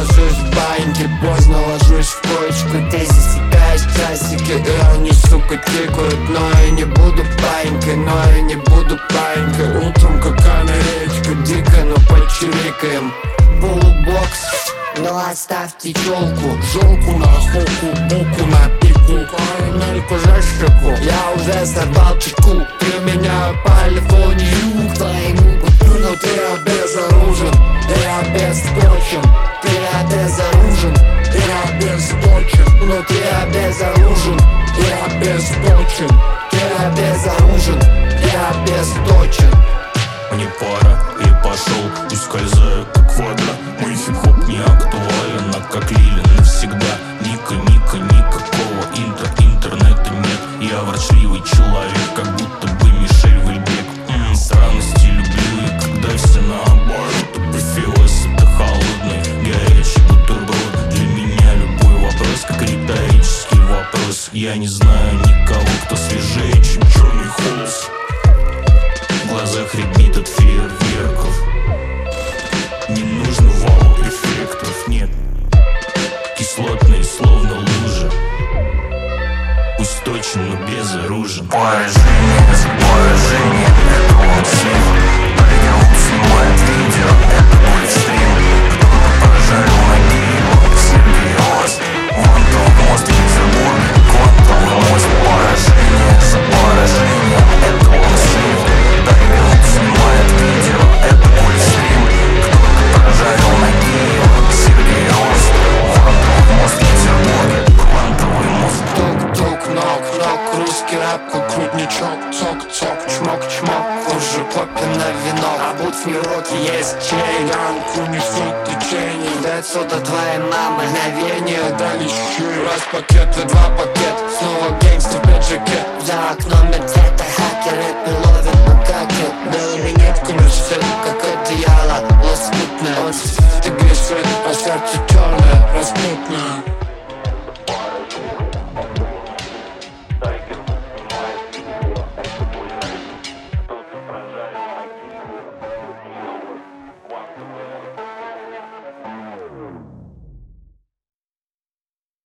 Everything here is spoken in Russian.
ложусь в баньке, поздно ложусь в коечку. Ты засекаешь часики, и они, сука, тикают. Но я не буду паинькой, но я не буду паинькой. Утром какая речка, дикая, но почирикаем. Полубокс, ну оставьте челку, желку на хуку, буку на пику, карамельку за щеку. Я уже сорвал чеку, применяю полифонию к твоему буту. Но ты обезоружен, ты обесточен, ты обезоружен, ты обесточен. Но ты обезоружен, ты обесточен, ты обезоружен, ты обесточен. Мне пора, я пошел, ускользаю как квадро. Мой хип-хоп не актуален, а как Лили навсегда. Ника, никакого интернета нет. Я ворчливый человек, как будто бы Мишель Вельбек. Странности люблю, и когда все наоборот. Префилос — это холодный, горячий бутерброд. Для меня любой вопрос как риторический вопрос. Я не знаю никого, кто свежее, чем черный холст. В глазах рябит от фейерверков. Не нужно вау-эффектов, нет. Кислотные, словно лужи. Пусть точен, но безоружен. Поражение за поражение, это он слив. Оригинал снимает видео, это будет стрим. Кто-то прожарил ноги его, Сергей Ост. Квантовый мост в Петербурге, квантовый мост. Поражение за поражением, это он слив. Оригинал снимает видео, это будет стрим. Кто-то прожарил ноги его, Сергей Ост. Квантовый мост в Петербурге, квантовый мост. Тук-тук, нок-нок, русский рэп как крутничок. Цок-цок, чмок-чмок, хуже копи на венок. А будь в руки есть чей, ганку несут течение. Да отсюда твоей мамы мгновение, дали щи. Раз пакет и два пакет, снова гангстер в пиджаке. За окном цвета хакеры ловят макаки. Белыми нитками все как одеяло лоскутное. Он ты грешит, а сердце черное, распутное.